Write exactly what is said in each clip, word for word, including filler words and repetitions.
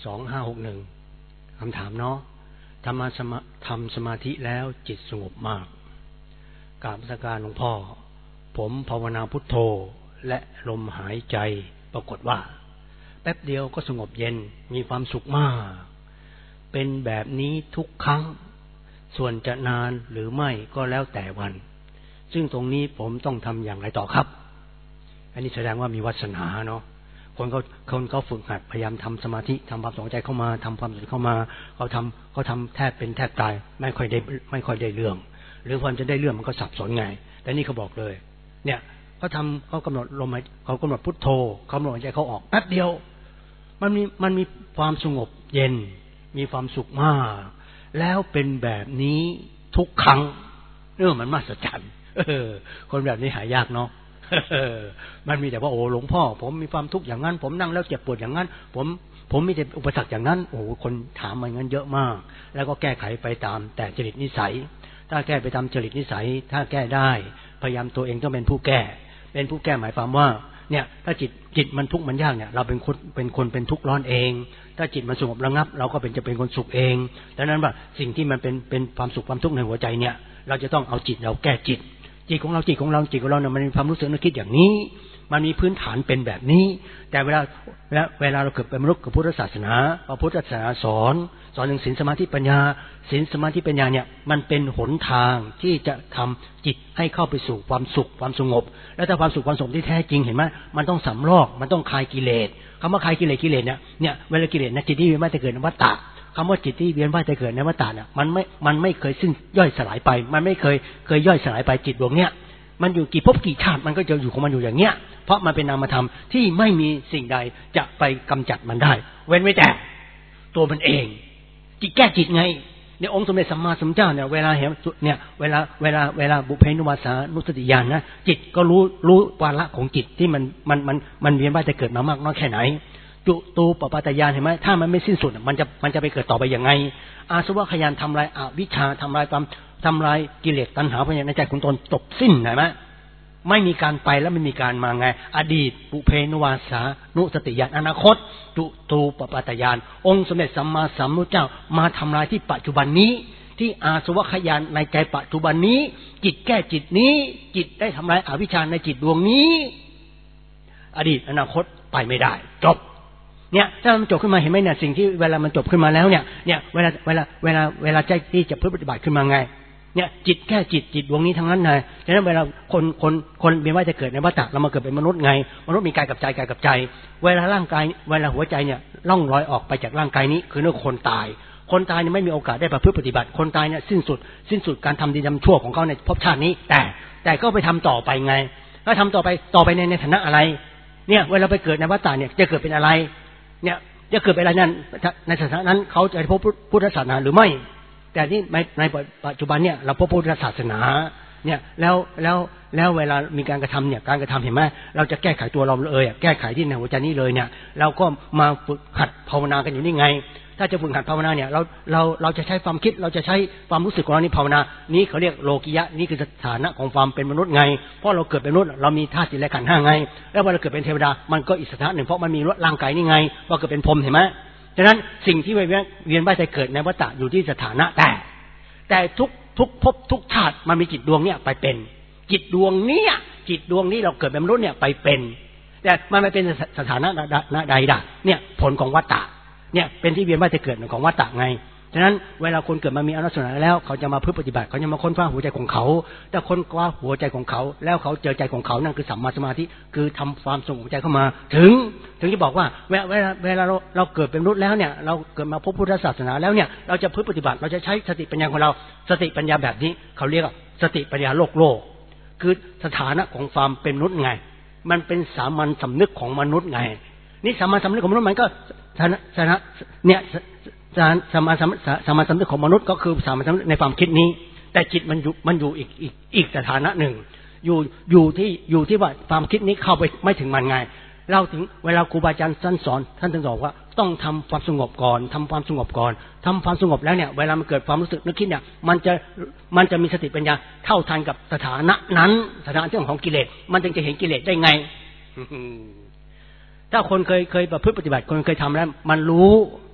สองห้าหกหนึ่งคำถามเนาะทำมาสมาทำสมาธิแล้วจิตสงบมากกราบนมัสการหลวงพ่อผมภาวนาพุทโธและลมหายใจปรากฏว่าแป๊บเดียวก็สงบเย็นมีความสุขมากเป็นแบบนี้ทุกครั้งส่วนจะนานหรือไม่ก็แล้วแต่วันซึ่งตรงนี้ผมต้องทำอย่างไรต่อครับอันนี้แสดงว่ามีวาสนาเนาะคนเขาคนเขาฝึกหัดพยายามทำสมาธิทำความสนใจเข้ามาทำความสนใจเข้ามาเขาทำเขาทำแทบเป็นแทบตายไม่ค่อยได้ไม่ค่อยได้เรื่องหรือพอจะได้เรื่องมันก็สับสนไงแต่นี่เขาบอกเลยเนี่ยเขาทำเขากำหนดลมหายเขากำหนดพุทโธเขากำหนดใจเขาออกแป๊บเดียวมันมีมันมีความสงบเย็นมีความสุขมากแล้วเป็นแบบนี้ทุกครั้งเรื่องมันมหัศจรรย์คนแบบนี้หายากเนาะมันมีแต่ว่าโอ้หลวงพ่อผมมีความทุกข์อย่างนั้นผมนั่งแล้วเจ็บปวดอย่างนั้นผมผมมีแต่อุปสรรคอย่างนั้นโอ้คนถามมาอย่างนั้นเยอะมากแล้วก็แก้ไขไปตามแต่จริตนิสัยถ้าแก้ไปตามจริตนิสัยถ้าแก้ได้พยายามตัวเองต้องเป็นผู้แก้เป็นผู้แก้หมายความว่าเนี่ยถ้าจิตจิตมันทุกข์มันยากเนี่ยเราเป็นคนเป็นคนเป็นทุกข์ร้อนเองถ้าจิตมันสงบระงับเราก็เป็นจะเป็นคนสุขเองดังนั้นว่าสิ่งที่มันเป็นเป็นความสุขความทุกข์ในหัวใจเนี่ยเราจะต้องเอาจิตเราแก้จิตจิตของเราจิตของเราจิตของเราเนี่ยมันมีความรู้สึกนึกคิดอย่างนี้มันมีพื้นฐานเป็นแบบนี้แต่เวลาเวลาเวลาเราเกิดเป็นมนุษย์กับพุทธศาสนาพระพุทธศาสนาสอนสอนถึงศีลสมาธิปัญญาศีลสมาธิปัญญาเนี่ยมันเป็นหนทางที่จะทำจิตให้เข้าไปสู่ความสุขความสงบแล้วถ้าความสุขความสงบที่แท้จริงเห็นไหมมันต้องสำรอกมันต้องคลายกิเลสคำว่าคลายกิเลสกิเลสเนี่ยเนี่ยเวลากิเลสนะจิตที่ไม่ได้เกิดในวัฏฏะคำว่าจิตที่เวียนว่ายตายเกิดในวัฏฏะเนี่ยมันไม่มันไม่เคยสิ้นย่อยสลายไปมันไม่เคยเคยย่อยสลายไปจิตดวงเนี้ยมันอยู่กี่ภพกี่ชาติมันก็จะอยู่ของมันอยู่อย่างเงี้ยเพราะมันเป็นนามธรรมที่ไม่มีสิ่งใดจะไปกำจัดมันได้เว้นไว้แต่ตัวมันเองจิตแก้จิตไงในองค์สมเด็จสัมมาสัมพุทธเจ้าเนี่ยเวลาเห็นเนี่ยเวลาเวลาเวลาบุพเพนุวาสานุสติญาณนะจิตก็รู้รู้วาระของจิตที่มันมันมันมันเวียนว่ายตายเกิดมามากน้อยแค่ไหนจุตูปปาตญาณเห็นไหมถ้ามันไม่สิ้นสุดมันจะมันจะไปเกิดต่อไปยังไงอาสวะขยันทำลายอวิชชาทำลายความทำลายกิเลสตัณหาภายในใจของตนจบสิ้นเห็นไหมไม่มีการไปแล้วไม่มีการมาไงอดีตปุเพนุวาสานุสติญาณอนาคตจุตูปปาตญาณองค์สมเด็จสัมมาสัมพุทธเจ้ามาทำลายที่ปัจจุบันนี้ที่อาสวะขยันในใจปัจจุบันนี้จิตแก้จิตนี้จิตได้ทำลายอวิชชาในจิตดวงนี้อดีตอนาคตไปไม่ได้จบเนี่ยถ้ามันจบขึ้นมาเห็นไหมเนี่ยสิ่งที่เวลามันจบขึ้นมาแล้วเนี่ยเนี่ยเวลาเวลาเวลาเวลาใจที่จะปฏิบัติขึ้นมาไงเนี่ยจิตแค่จิตจิตดวงนี้ทั้งนั้นเลยฉะนั้นเวลาคนคนคนเวียนว่ายจะเกิดในวัฏฏะเรามาเกิดเป็นมนุษย์ไงมนุษย์มีกายกับใจกายกับใจเวลาร่างกายเวลาหัวใจเนี่ยล่องลอยออกไปจากร่างกายนี้คือเรื่องคนตายคนตายเนี่ยไม่มีโอกาสได้ประพฤติปฏิบัติคนตายเนี่ยสิ้นสุดสิ้นสุดการทำดีทำชั่วของเขาในภพชาตินี้แต่แต่ก็ไปทำต่อไปไงแล้วทำต่อไปต่อไปในในฐานะอะไรเนี่ยเวลาไปเกิดในวัฏฏะเนี่ยจะเกิดเป็นอะไรเนี่ยจะเกิดเป็นอะไรนั้นในสถานะนั้นเขาจะพบพุทธศาสนาหรือไม่แต่นี่ในในปัจจุบันเนี่ยเราพบพุทธศาสนาเนี่ยแล้วแล้วแล้วเวลามีการกระทำเนี่ยการกระทำเห็นไหมเราจะแก้ไขตัวเราเลยแก้ไขที่ในหัวใจนี้เลยเนี่ยเราก็มาฝึกหัดภาวนากันอยู่นี่ไงถ้าจะฝึกหัดภาวนาเนี่ยเราเราเราจะใช้ความคิดเราจะใช้ความรู้สึกของเรานี่ภาวนานี้เขาเรียกโลกิยะนี่คือสถานะของความเป็นมนุษย์ไงเพราะเราเกิดเป็นมนุษย์เรามีธาตุสี่และขันธ์ห้าไงแล้วเวลาเกิดเป็นเทวดามันก็อีกสถานะหนึ่งเพราะมันมีร่างกายนี่ไงว่าเกิดเป็นพรหมเห็นไหมฉะนั้นสิ่งที่เวียนว่ายตายเกิดในวัฏฏะอยู่ที่สถานะแต่แต่ทุกทุกภพทุกชาติมันมีจิตดวงเนี่ยไปเป็นจิตดวงเนี้ยจิตดวงนี้เราเกิดเป็นมนุษย์เนี่ยไปเป็นแต่มันไม่เป็นสถานะใดๆเนี่ยผลของวัฏฏะเนี่ยเป็นที่เวียนว่ายตายเกิดของวัฏฏะไงฉะนั้นเวลาคนเกิดมามีอนัตตาแล้วเขาจะมาพึ่งปฏิบัติเขาจะมาค้นคว้าหัวใจของเขาแต่ค้นคว้าหัวใจของเขาแล้วเขาเจอใจของเขานั่นคือสัมมาสมาธิคือทำความสงบใจเข้ามาถึงถึงจะบอกว่าเวลาเวลาเวลาเราเราเกิดเป็นมนุษย์แล้วเนี่ยเราเกิดมาพบพุทธศาสนาแล้วเนี่ยเราจะพึ่งปฏิบัติเราจะใช้สติปัญญาของเราสติปัญญาแบบนี้เขาเรียกว่าสติปัญญาโลกโลกคือสถานะของความเป็นมนุษย์ไงมันเป็นสามัญสำนึกของมนุษย์ไงนี่สามัญสำนึกของมนุษย์มันก็ฐานะเนี่ยสามัญสามัญสำนึกของมนุษย์ก็คือสามัญสำนึกในความคิดนี้แต่จิตมันอยู่มันอยู่อีกอีกอีกสถานะหนึ่งอยู่อยู่ที่อยู่ที่ว่าความคิดนี้เข้าไปไม่ถึงมันไงเราถึงเวลาครูบาอาจารย์ท่านสอนท่านถึงบอกว่าต้องทำความสงบก่อนทำความสงบก่อนทำความสงบแล้วเนี่ยเวลามันเกิดความรู้สึกนึกคิดเนี่ยมันจะมันจะมีสติปัญญาเท่าทันกับสถานะนั้นสถานะเรื่องของกิเลสมันจึงจะเห็นกิเลสได้ไง ถ้าคนเคยเคยประพฤติปฏิบัติคนเคยทำแล้วมันรู้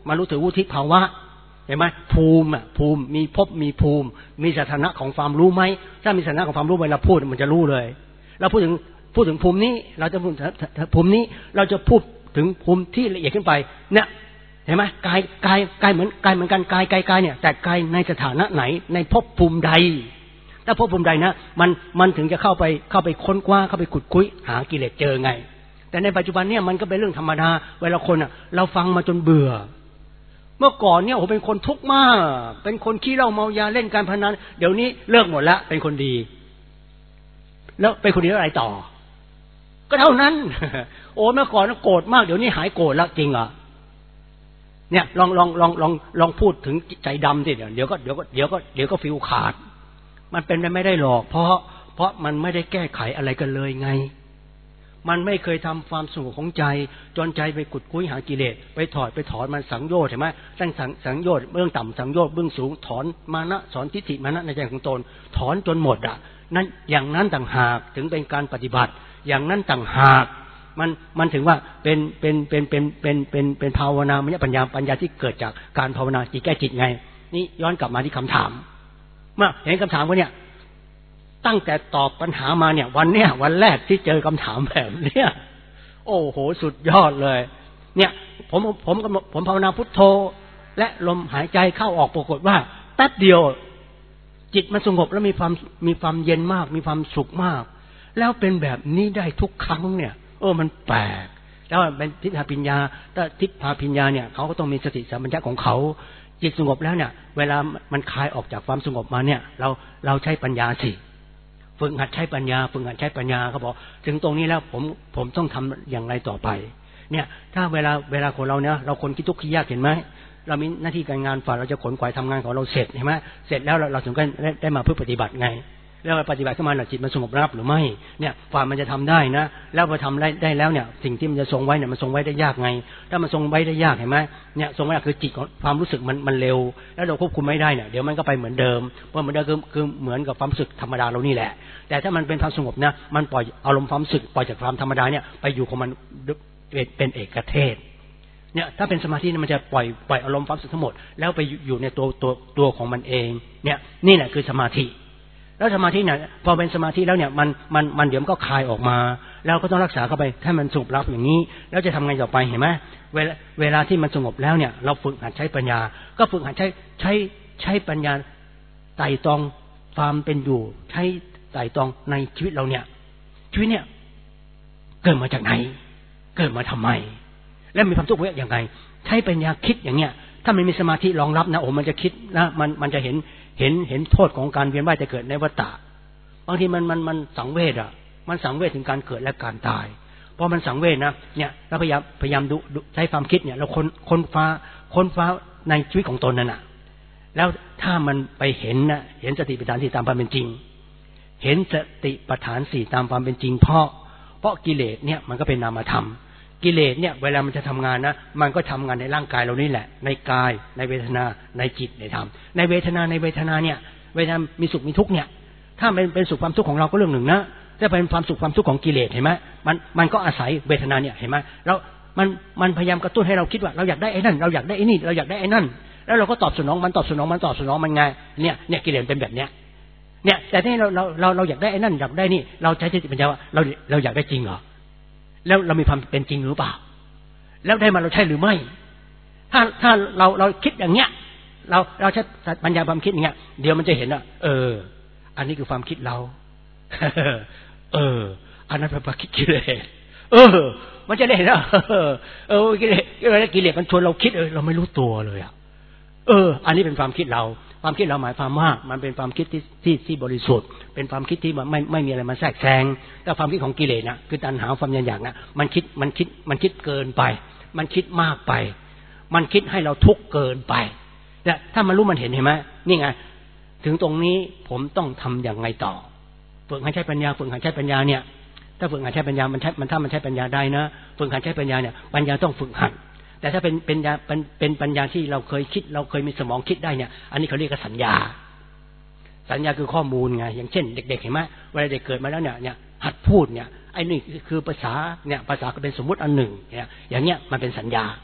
มันรู้ถึงวุฒิภาวะเห็นไหมภูมิอ่ะภูมิมีภพมีภูมิมีสถานะของความรู้ไหมถ้ามีสถานะของความรู้เวลาพูดมันจะรู้เลยเราพูดถึงพูดถึงภูมินี้เราจะพูดภูมินี้เราจะพูดถึงภูมิที่ละเอียดขึ้นไปเนี่ยเห็นไหมกายกายกายเหมือนกายเหมือนกันกายกายกายเนี่ยแต่กายในสถานะไหนในภพภูมิใดถ้าภพภูมิใดนะมันมันถึงจะเข้าไปเข้าไปค้นคว้าเข้าไปขุดคุยหากิเลสเจอไงแต่ในปัจจุบันเนี่ยมันก็เป็นเรื่องธรรมดาเวลาคนอ่ะเราฟังมาจนเบื่อเมื่อก่อนเนี่ยโอ้เป็นคนทุกข์มากเป็นคนขี้เหล้าเมายาเล่นการพนันเดี๋ยวนี้เลิกหมดแล้วเป็นคนดีแล้วเป็นคนดีแล้วอะไรต่อก็เท่านั้นโอ้เมื่อก่อนโกรธมากเดี๋ยวนี้หายโกรธแล้วจริงเหรอเนี่ยลองลองลองลองลองพูดถึงใจดำสิเดี๋ยวเดี๋ยวก็เดี๋ยวก็เดี๋ยวก็เดี๋ยวก็ฟิวขาดมันเป็นไปไม่ได้หรอกเพราะเพราะมันไม่ได้แก้ไขอะไรกันเลยไงมันไม่เคยทำความสงบของใจจนใจไปกุดคุ้ยหากิเลสไปถอดไปถอนมันสังโยชน์ใช่ไหมตั้งสังสังโยชน์เบื้องต่ำสังโยชน์เบื้องสูงถอนมานะสอนทิฏฐิมานะในใจของตนถอนจนหมดอ่ะนั่นอย่างนั้นต่างหากถึงเป็นการปฏิบัติอย่างนั้นต่างหากมันมันถึงว่าเป็นเป็นเป็นเป็นเป็นเป็นเป็นภาวนามยปัญญาปัญญาที่เกิดจากการภาวนาจิตแก้จิตไงนี่ย้อนกลับมาที่คำถามเมื่อเห็นคำถามว่าเนี่ยตั้งแต่ตอบปัญหามาเนี่ยวันเนี้ยวันแรกที่เจอคำถามแบบเนี้ยโอ้โหสุดยอดเลยเนี่ยผมผมผมภาวนาพุทโธและลมหายใจเข้าออกปรากฏว่าแป๊บเดียวจิตมันสงบแล้วมีความมีความเย็นมากมีความสุขมากแล้วเป็นแบบนี้ได้ทุกครั้งเนี่ยเออมันแปลกแล้วเป็นทิฏฐิปัญญาถ้าทิฏฐิปัญญาเนี่ยเขาก็ต้องมีสติสัมปชัญญะของเขาจิตสงบแล้วเนี่ยเวลามันคลายออกจากความสงบมาเนี่ยเราเราใช้ปัญญาสิฝึกหัดใช้ปัญญาฝึกหัดใช้ปัญญาเขาบอกถึงตรงนี้แล้วผมผมต้องทำอย่างไรต่อไปเนี่ยถ้าเวลาเวลาคนเราเนี่ยเราคนคิดทุกข์คิดยากเห็นไหมเรามีหน้าที่การงานฝ่าเราจะขนขวายทำงานของเราเสร็จเห็นไหมเสร็จแล้วเราเราถึงได้ได้มาเพื่อปฏิบัติไงแล้วปฏิบัติขึ้นมาจิตมันสงบระงับหรือไม่เนี่ยฝ่ามันจะทำได้นะแล้วพอทำได้ได้แล้วเนี่ยสิ่งที่มันจะทรงไว้เนี่ยมันทรงไว้ได้ยากไงถ้ามันทรงไว้ได้ยากเห็นไหมเนี่ยทรงไว้คือจิตของความรู้สึกมันมันเร็วแล้วเราควบคุมไม่ได้เนี่ยเดี๋ยวมันก็ไปเหมือนเดิมเพราะเหมือนเดิมคือคือเหมือนกับความรู้สึกธรรมดาเรานี่แหละแต่ถ้ามันเป็นความสงบนะมันปล่อยอารมณ์ความรู้สึกปล่อยจากความธรรมดาเนี่ยไปอยู่ของมันเป็นเอกเทศเนี่ยถ้าเป็นสมาธิมันจะปล่อยปล่อยอารมณ์ความรู้สึกทั้งหมดแล้วไปอยู่ในตัวตัวตัวของมันเองเนี่ยนี่แหละคือสมาธิแล้วสมาธิเนี่ยพอเป็นสมาธิแล้วเนี่ยมันมันมันเดี๋ยวมันก็คลายออกมาแล้วก็ต้องรักษาเข้าไปให้มันสงบรับอย่างนี้แล้วจะทำไงต่อไปเห็นไหมเวลาเวลาที่มันสงบแล้วเนี่ยเราฝึกหัดใช้ปัญญาก็ฝึกหัดใช้ใช้ใช้ปัญญาไต่ตองความเป็นอยู่ใช้ไต่ตองในชีวิตเราเนี่ยชีวิตเนี่ยเกิดมาจากไหนเกิดมาทำไมและมีความทุกข์อย่างไรใช้ปัญญาคิดอย่างเนี้ยถ้ามันมีสมาธิรองรับนะโอ้มันจะคิดนะมันมันจะเห็นเห็นเห็นโทษของการเวียนว่ายแต่เกิดในวัฏฏะบางทีมันมันมันสังเวชอ่ะมันสังเวชถึงการเกิดและการตายพอมันสังเวชนะเนี่ยเราพยายามพยายามดูใช้ความคิดเนี่ยเราค้นค้นฟ้าค้นฟ้าในชีวิตของตนนั่นน่ะแล้วถ้ามันไปเห็นนะเห็นสติปัฏฐานสี่ตามความเป็นจริงเห็นสติปัฏฐานสี่ตามความเป็นจริงเพราะเพราะกิเลสเนี่ยมันก็เป็นนามธรรมกิเลสเนี่ยเวลามันจะทำงานนะมันก็ทำงานในร่างกายเรานี่แหละในกายในเวทนาในจิตในธรรมในเวทนาในเวทนาเนี่ยเวทนามีสุขมีทุกข์เนี่ยถ้าเป็นเป็นสุขความทุกข์ของเราก็เรื่องหนึ่งนะถ้าเป็นความสุขความทุกข์ของกิเลสเห็นไหมมันมันก็อาศัยเวทนาเนี่ยเห็นไหมแล้วมันมันพยายามกระตุ้นให้เราคิดว่าเราอยากได้ไอ้นั่นเราอยากได้ไอ้นี่เราอยากได้ไอ้นั่นแล้วเราก็ตอบสนองมันตอบสนองมันตอบสนองมันไงเนี่ยเนี่ยกิเลสเป็นแบบเนี้ยเนี่ยแต่ที่เราเราเราเราอยากได้ไอ้นั่นอยากได้นี่เราใช้สติปัญญาว่าเราเราอยากได้จริงเหรอแล้วเรามีความเป็นจริงหรือเปล่าแล้วได้มาเราใช่หรือไม่ถ้าถ้าเราเราคิดอย่างเงี้ยเราเราใช้ปัญญาความคิดอย่างเงี้ยเดี๋ยวมันจะเห็นว่าเอออันนี้คือความคิดเราเอออันนั้นเป็นความคิดกิเลสเออมันจะได้เห็นว่าเออเออกิเลสกิเลสมันชวนเราคิดเออเราไม่รู้ตัวเลยอ่ะเอออันนี้เป็นความคิดเราความคิดเราหมายความว่ามันเป็นความคิดที่ที่ที่บริสุทธิ์เป็นความคิดที่มันไม่ไม่มีอะไรมาแทรกแซงแต่ความคิดของกิเลสนะคือตัณหาความอยากนะมันคิดมันคิดมันคิดเกินไปมันคิดมากไปมันคิดให้เราทุกข์เกินไปเนี่ยถ้ามันรู้มันเห็นเห็นไหมนี่ไงถึงตรงนี้ผมต้องทำอย่างไรต่อฝึกหัดใช้ปัญญาฝึกหัดใช้ปัญญาเนี่ยถ้าฝึกหัดใช้ปัญญามันใช้มันถ้ามันใช้ปัญญาได้นะฝึกหัดใช้ปัญญาเนี่ยปัญญาต้องฝึกหัดแต่ถ้าเป็นเป็นญาเป็นเป็นปัญญาที่เราเคยคิดเราเคยมีสมองคิดได้เนี่ยอันนี้เขาเรียกว่าสัญญาสัญญาคือข้อมูลไงอย่างเช่นเด็กๆเห็นไหมเวลาเด็กเกิดมาแล้วเนี่ยเนี่ยหัดพูดเนี่ยไอ้นี่คือภาษาเนี่ยภาษาก็เป็นสมมุติอันหนึ่งเนี่ยอย่างเงี้ยมันเป็นสัญญา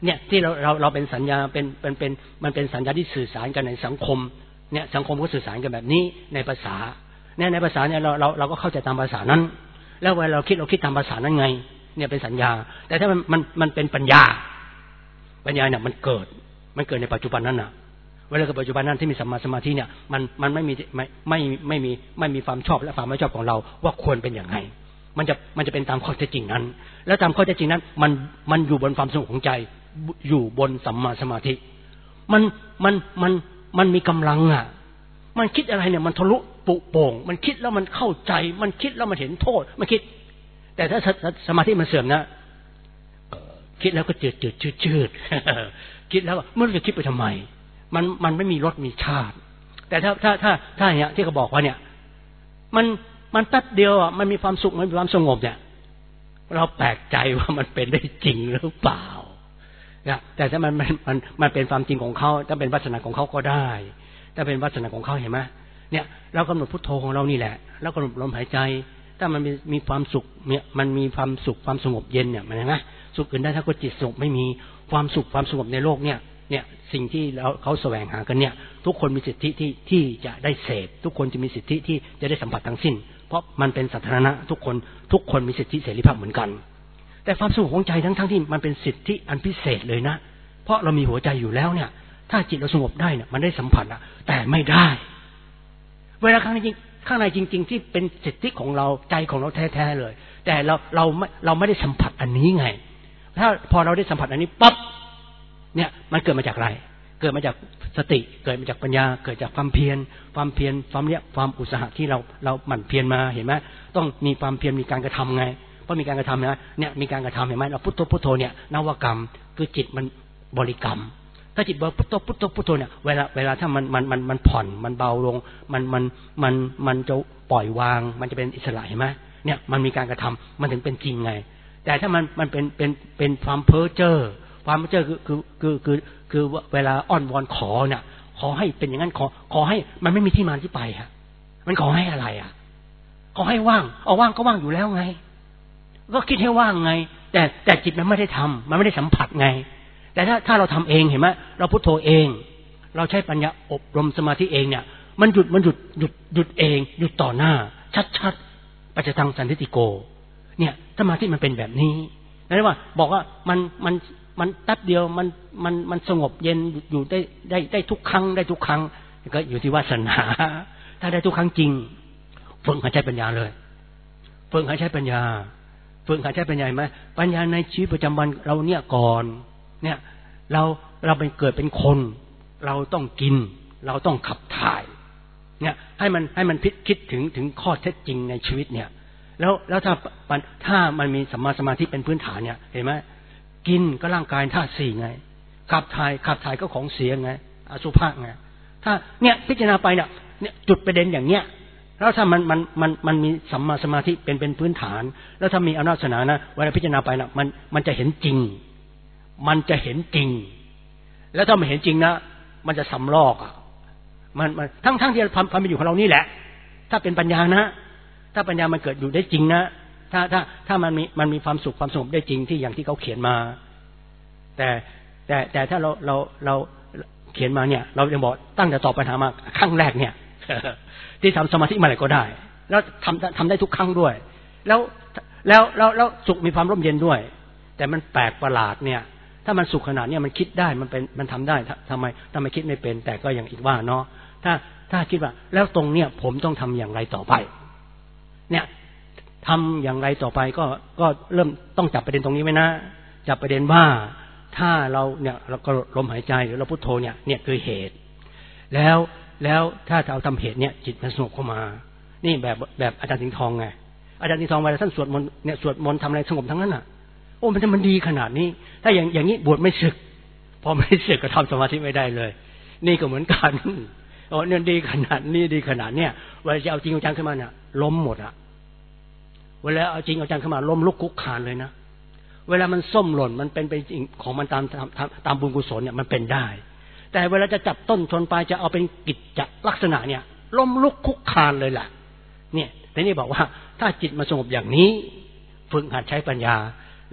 เนี่ยที่เราเราเราเป็นสัญญาเป็นเป็นเป็นมันเป็นสัญญาที่สื่อสารกันในสังคมเนี่ยสังคมก็สื่อสารกันแบบนี้ในภาษาเนี่ยในภาษาเนี่ยเราเราเราก็เข้าใจตามภาษานั้นแล้วเวลาเราคิดเราคิดตามภาษานั้นไงเนี่ยเป็นสัญญาแต่ถ้ามันมันมันเป็นปัญญาปัญญาเนี่ยมันเกิดมันเกิดในปัจจุบันนั้นน่ะเวลาเกิดปัจจุบันนั้นที่มีสัมมาสมาธิเนี่ยมันมันไม่มีไม่ไม่ไม่มีไม่มีความชอบและความไม่ชอบของเราว่าควรเป็นอย่างไรมันจะมันจะเป็นตามข้อเท็จจริงนั้นแล้วตามข้อเท็จจริงนั้นมันมันอยู่บนความสงบของใจอยู่บนสัมมาสมาธิมันมันมันมันมีกำลังอ่ะมันคิดอะไรเนี่ยมันทะลุปุโป่งมันคิดแล้วมันเข้าใจมันคิดแล้วมันเห็นโทษมันคิดแต่ถ้าสมาธิมันเสื่อมนะคิดแล้วก็จืดจืดชืดชืดคิดแล้วไม่รู้จะคิดไปทำไมมันมันไม่มีรสมีชาติแต่ถ้าถ้าถ้าถ้าอย่างเงี้ยที่เขาบอกว่าเนี่ยมันมันแป๊บเดียวอ่ะมันมีความสุขมันมีความสงบเนี่ยเราแปลกใจว่ามันเป็นได้จริงหรือเปล่านะแต่ถ้ามันมันมันมันเป็นความจริงของเขาถ้าเป็นวาสนาของเขาก็ได้ถ้าเป็นวาสนาของเขาเห็นไหมเนี่ยเรากำหนดพุทโธของเรานี่แหละแล้วกำหนดลมหายใจถ้ามันมีมีความสุขเนี่ยมันมีความสุขความสงบเย็นเนี่ยมันเห็นไหมสุขอื่นได้ถ้าก็จิตสงบไม่มีความสุขความสงบในโลกเนี่ยเนี่ยสิ่งที่เราเขาแสวงหากันเนี่ยทุกคนมีสิทธิที่ที่จะได้เสพทุกคนจะมีสิทธิที่จะได้สัมผัสทั้งสิ้นเพราะมันเป็นสาธารณะทุกคนทุกคนมีสิทธิเสรีภาพเหมือนกันแต่ความสงบของใจทั้งทั้งที่มันเป็นสิทธิอันพิเศษเลยนะเพราะเรามีหัวใจอยู่แล้วเนี่ยถ้าจิตเราสงบได้เนี่ยมันได้สัมผัสอะแต่ไม่ได้เวลาข้างในจริงข้างในจริงๆที่เป็นสิทธิของเราใจของเราแท้ๆเลยแต่เราเราไม่เราไม่ได้สัมผัสอันนี้ไงถ้าพอเราได้สัมผัสอันนี้ปั๊บเนี่ยมันเกิดมาจากอะไรเกิดมาจากสติเกิดมาจากปัญญาเกิดจากความเพียรความเพียรความเนี้ยความอุตสาหะที่เราเราหมั่นเพียรมาเห็นไหมต้องมีความเพียรมีการกระทำไงเพราะมีการกระทำนะเนี่ยมีการกระทำเห็นไหมเราพุทโธพุทโธเนี่ยนวกรรมคือจิตมันบริกรรมถ้าจิตพุทโธพุทโธพุทโธเนี่ยเวลาเวลาถ้ามันมันมันมันผ่อนมันเบาลงมันมันมันมันจะปล่อยวางมันจะเป็นอิสระเห็นไหมเนี่ยมันมีการกระทำมันถึงเป็นจริงไงแต่ถ้ามันมันเป็นเป็นเป็นความเพ้อเจ้อความเพ้อเจ้อคือคือคือคือคือเวลาอ้อนวอนขอเนี่ยขอให้เป็นอย่างนั้นขอขอให้มันไม่มีที่มาที่ไปฮะมันขอให้อะไรอ่ะขอให้ว่างเอาว่างก็ว่างอยู่แล้วไงก็คิดให้ว่างไงแต่แต่จิตมันไม่ได้ทำมันไม่ได้สัมผัสไงแต่ถ้าถ้าเราทำเองเห็นไหมเราพุทโธเองเราใช้ปัญญาอบรมสมาธิเองเนี่ยมันหยุดมันหยุดหยุดหยุดเองหยุดต่อหน้าชัดๆปัจจตังสันทิติโกเนี่ยสมาธิมันเป็นแบบนี้นั่นว่าบอกว่ามันมันมันแป๊บเดียวมันมันมันสงบเย็นอยู่ได้ได้ได้ทุกครั้งได้ทุกครั้งก็อยู่ที่วาสนาถ้าได้ทุกครั้งจริงฝึกหายใจปัญญาเลยฝึกหายใจปัญญาฝึกหายใจปัญญาไหมปัญญาในชีวิตประจำวันเราเนี่ยก่อนเนี่ยเราเราเป็นเกิดเป็นคนเราต้องกินเราต้องขับถ่ายเนี่ยให้มันให้มันพิจคิดถึงถึงข้อเท็จจริงในชีวิตเนี่ยแล้วแล้วถ้าถ้ามันมีสัมมาสมาธิเป็นพื้นฐานเนี่ยเห็นไหมกินก็ร่างกายธาตุสี่ไงขับถ่ายขับถ่ายก็ของเสียไงอสุภะไงถ้าเนี่ยพิจารณาไปเนี่ยเนี่ยจุดประเด็นอย่างเนี้ยแล้วถ้ามันมันมันมันมีสัมมาสมาธิเป็นเป็นพื้นฐานแล้วถ้ามีอำนาจศาสนานะเวลาพิจารณาไปนะมันมันจะเห็นจริงมันจะเห็นจริงแล้วถ้าไม่เห็นจริงนะมันจะสำลอกอ่ะมันมันทั้งทั้งที่ความความเป็นอยู่ของเรานี่แหละถ้าเป็นปัญญานะถ้าปัญญามันเกิดอยู่ได้จริงนะถ้าถ้าถ้ามันมีมันมีความสุขความสงบได้จริงที่อย่างที่เขาเขียนมาแต่แต่แต่ถ้าเราเราเราเขียนมาเนี่ยเราจะบอกตั้งแต่ตอบปัญหามาครั้งแรกเนี่ยที่ทำสมาธิมาอะไรก็ได้แล้วทำทำได้ทุกครั้งด้วยแล้วแล้วแล้วแล้วสุขมีความร่มเย็นด้วยแต่มันแปลกประหลาดเนี่ยถ้ามันสุขขนาดนี้มันคิดได้มันเป็นมันทำได้ทำไมทำไมคิดไม่เป็นแต่ก็อย่างอีกว่าเนาะถ้าถ้าคิดว่าแล้วตรงเนี้ยผมต้องทำอย่างไรต่อไปเนี่ยทำอย่างไรต่อไปก็ก็เริ่มต้องจับประเด็นตรงนี้ไว้นะจับประเด็นว่าถ้าเราเนี่ยเราก็ลมหายใจหรือเราพุทโธเนี่ยเนี่ยคือเหตุแล้วแล้วถ้าเราทำเหตุเนี่ยจิตมันสงบเข้ามานี่แบบแบบอาจารย์สิงห์ทองไงอาจารย์สิงห์ทองเวลาท่านสวดมนต์เนี่ยสวดมนต์ทำอะไรสงบทั้งนั้นอ่ะโอ้มันจะมันดีขนาดนี้ถ้าอย่างอย่างนี้บวชไม่ศึกพอไม่ศึกก็ทำสมาธิไม่ได้เลยนี่ก็เหมือนกันโอ้เนี่ยดีขนาดนี้ดีขนาดเนี่ยเวลาจะเอาจริงเอาจังขึ้นมาเนี่ยล้มหมดอ่ะเวลาเอาจริงเอาจังขึ้นมาล้มลุกคุกคานเลยนะเวลามันส้มหล่นมันเป็นไปจริงของมันตามตามบุญกุศลเนี่ยมันเป็นได้แต่เวลาจะจับต้นชนปลายจะเอาเป็นกิจจลักษณะเนี่ยล้มลุกคุกคานเลยล่ะเนี่ยแต่นี่บอกว่าถ้าจิตมาสงบอย่างนี้ฝึกหัดใช้ปัญญา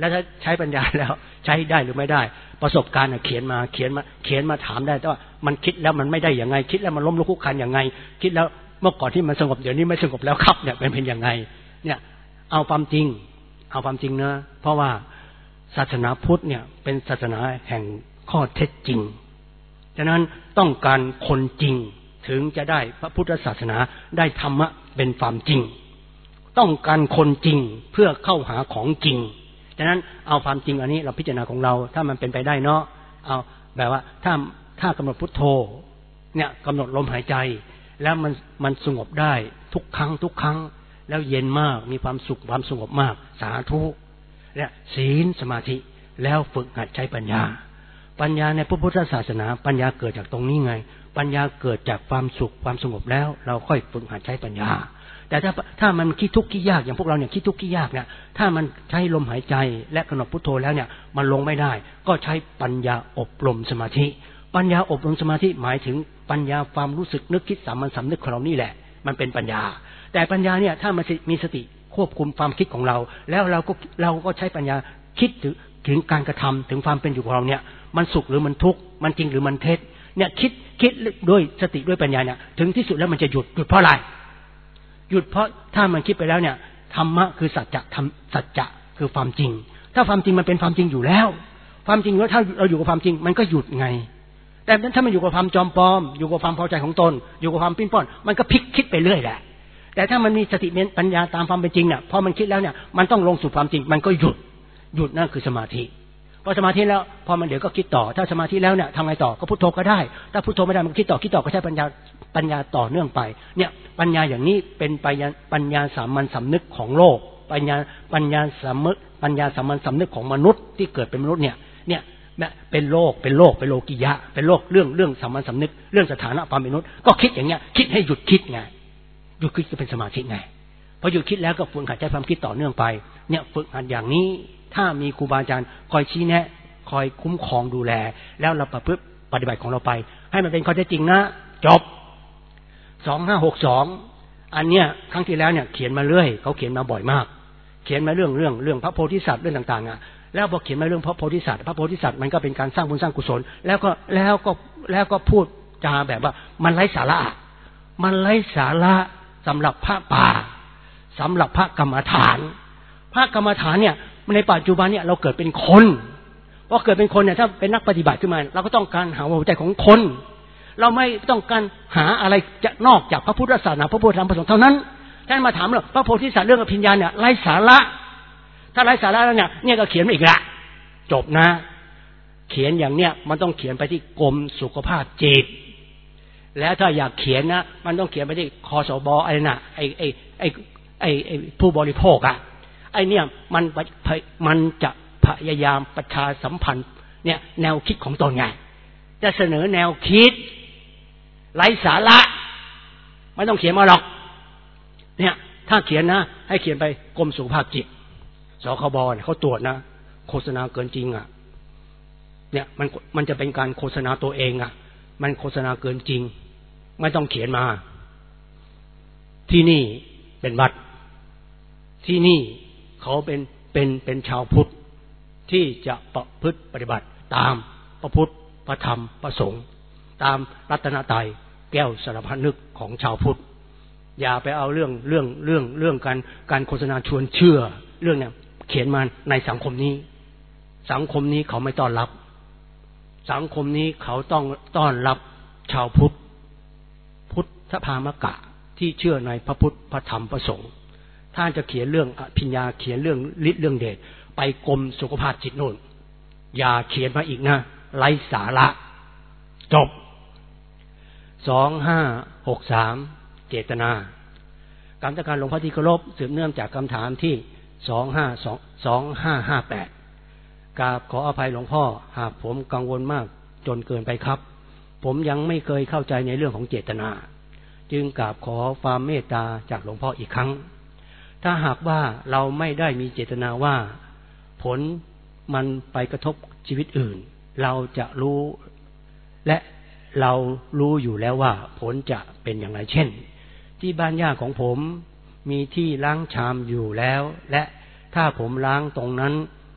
แล้วถ้าใช้ปัญญาแล้วใช้ได้หรือไม่ได้ประสบการณ์เขียนมาเขียนมาเขียนมาถามได้ว่ามันคิดแล้วมันไม่ได้อย่างไงคิดแล้วมันล้มลุกคลุกคลานอย่างไงคิดแล้วเมื่อก่อนที่มันสงบเดี๋ยวนี้ไม่สงบแล้วครับเนี่ยเป็นเป็นยังไงเนี่ยเอาความจริงเอาความจริงนะเพราะว่าศาสนาพุทธเนี่ยเป็นศาสนาแห่งข้อเท็จจริงฉะนั้นต้องการคนจริงถึงจะได้พระพุทธศาสนาได้ธรรมะเป็นความจริงต้องการคนจริงเพื่อเข้าหาของจริงฉะนั้นเอาความจริงอันนี้เราพิจารณาของเราถ้ามันเป็นไปได้เนาะเอาแบบว่าถ้าถ้ากำหนดพุทโธเนี่ยกำหนดลมหายใจแล้วมันมันสงบได้ทุกครั้งทุกครั้งแล้วเย็นมากมีความสุขความสงบมากสาธุเนี่ยศีลสมาธิแล้วฝึกหัดใช้ปัญญาปัญญาในพระพุทธศาสนาปัญญาเกิดจากตรงนี้ไงปัญญาเกิดจากความสุขความสงบแล้วเราค่อยฝึกหัดใช้ปัญญาแต่ถ้าถ้ามันคิดทุกข์คิดยากอย่างพวกเราเนี่ยคิดทุกข์คิดยากเนี่ยถ้ามันใช้ลมหายใจและกำหนดพุทโธแล้วเนี่ยมันลงไม่ได้ก็ใช้ปัญญาอบรมสมาธิปัญญาอบรมสมาธิหมายถึงปัญญาความรู้สึกนึกคิดสามัญสำนึกของเรานี่แหละมันเป็นปัญญาแต่ปัญญาเนี่ยถ้ามันมีสติควบคุมความคิดของเราแล้วเราก็เราก็ใช้ปัญญาคิดถึงถึงการกระทำถึงความเป็นอยู่ของเราเนี่ยมันสุขหรือมันทุกข์มันจริงหรือมันเท็จเนี่ยคิดคิดด้วยสติด้วยปัญญาเนี่ยถึงที่สุดแล้วมันจะหยุดหยุดเพราะอะไรหยุดเพราะถ้ามันคิดไปแล้วเนี่ยธรรมะคือสัจจะธรรมสัจจะคือความจริงถ้าความจริงมันเป็นความจริงอยู่แล้วความจริงแล้วถ้าเราอยู่กับความจริงมันก็หยุดไงแต่ถ้ามันอยู่กับความจอมปลอมอยู่กับความพอใจของตนอยู่กับความปิ้นป้อนมันก็พลิกคิดไปเรื่อยแหละแต่ถ้ามันมีสติปัญญาตามความเป็นจริงเนี่ยพอมันคิดแล้วเนี่ยมันต้องลงสู่ความจริงมันก็หยุดหยุดนั่นคือสมาธิพอสมาธิแล้วพอมันเดี๋ยวก็คิดต่อถ้าสมาธิแล้วเนี่ยทำไงต่อก็พุทโธก็ได้ถ้าพุทโธไม่ได้มันคิดต่อคิดต่อก็ใช้ปัญญาปัญญาต่อเนื่องไปเนี่ยปัญญาอย่างนี้เป็นปัญญาปัญญาสามัญสำนึกของโลกปัญญาปัญญาสามัญปัญญาสามัญสำนึกของมนุษย์ที่เกิดเป็นมนุษย์เนี่ยเนี่ยเป็นโลกเป็นโลกเป็นโลกิยะเป็นโลกเรื่องเรื่องสามัญสำนึกเรื่องสถานะความเป็นมนุษย์ก็คิดอย่างเงี้ยคิดให้หยุดคิดไงหยุดคิดก็เป็นสมาธิไงพอหยุดคิดแล้วก็ฝึกหัดใช้ความคิดต่อเนื่องไปเนี่ยฝึกหัดอย่างนี้ถ้ามีครูบาอาจารย์คอยชี้แนะคอยคุ้มครองดูแลแล้วเราประพฤติปฏิบัติของเราไปให้มันเป็นข้อเท็จจริงนะจบสองห้าหกสองอันเนี้ยครั้งที่แล้วเนี่ยเขียนมาเรื่อยเขาเขียนมาบ่อยมากเขียนมาเรื่องเรื่องเรื่องพระโพธิสัตว์เรื่องต่างๆอ่ะแล้วพอเขียนมาเรื่องพระโพธิสัตว์พระโพธิสัตว์มันก็เป็นการสร้างบุญสร้างกุศลแล้วก็แล้วก็แล้วก็พูดจาแบบว่ามันไร้สาระมันไร้สาระสำหรับพระป่าสำหรับพระกรรมฐานพระกรรมฐานเนี่ยในปัจจุบันเนี่ยเราเกิดเป็นคนพอเกิดเป็นคนเนี่ยถ้าเป็นนักปฏิบัติขึ้นมาเราก็ต้องการหาหัวใจของคนเราไม่ต้องการหาอะไรจะนอกจากพระพุทธศาสนาพระพุทธธรรมพระสงฆ์เท่านั้นท่านมาถามเราพระโพธิสัตว์เรื่องอภิญญาเนี่ยไร้สาระถ้าไร้สาระแล้วเนี่ยเนี่ยก็เขียนอีกละจบนะเขียนอย่างเนี้ยมันต้องเขียนไปที่กรมสุขภาพจิตแล้วถ้าอยากเขียนนะมันต้องเขียนไปที่คสบอะไรน่ะไอ้ไอ้ไอ้ไอ้ไอ้ผู้บริโภคอ่ะไอ้เนี่ยมันมันจะพยายามประชาสัมพันธ์เนี่ยแนวคิดของตนไงจะเสนอแนวคิดไร้สาระไม่ต้องเขียนมาหรอกเนี่ยถ้าเขียนนะให้เขียนไปกรมสุขภาพจิตสคบเนี่ยเขาตรวจนะโฆษณาเกินจริงอ่ะเนี่ยมันมันจะเป็นการโฆษณาตัวเองอ่ะมันโฆษณาเกินจริงไม่ต้องเขียนมาที่นี่เป็นวัดที่นี่เขาเป็นเป็นเป็นชาวพุทธที่จะประพฤติปฏิบัติตามพระพุทธพระธรรมพระสงฆ์ตามรัตนตรัยแก้วสารพัดนึกของชาวพุทธอย่าไปเอาเรื่องเรื่องเรื่องเรื่องการการโฆษณาชวนเชื่อเรื่องเนี่ยเขียนมาในสังคมนี้สังคมนี้เขาไม่ต้อนรับสังคมนี้เขาต้องต้อนรับชาวพุทธพุทธพามกะที่เชื่อในพระพุทธพระธรรมพระสงฆ์ท่านจะเขียนเรื่องอภิญญาเขียนเรื่องฤทธิ์เรื่องเดชไปกรมสุขภาพจิตโน่นอย่าเขียนมาอีกนะไร้สาระจบสองห้าหกสามเจตนาการจัดการหลวงพ่อที่เคารพสืบเนื่องจากคำถามที่สองห้าสองสองห้าห้าแปดกราบขออภัยหลวงพ่อหากผมกังวลมากจนเกินไปครับผมยังไม่เคยเข้าใจในเรื่องของเจตนาจึงกราบขอความเมตตาจากหลวงพ่ออีกครั้งถ้าหากว่าเราไม่ได้มีเจตนาว่าผลมันไปกระทบชีวิตอื่นเราจะรู้และเรารู้อยู่แล้วว่าผลจะเป็นอย่างไรเช่นที่บ้านย่าของผมมีที่ล้างชามอยู่แล้วและถ้าผมล้างตรงนั้น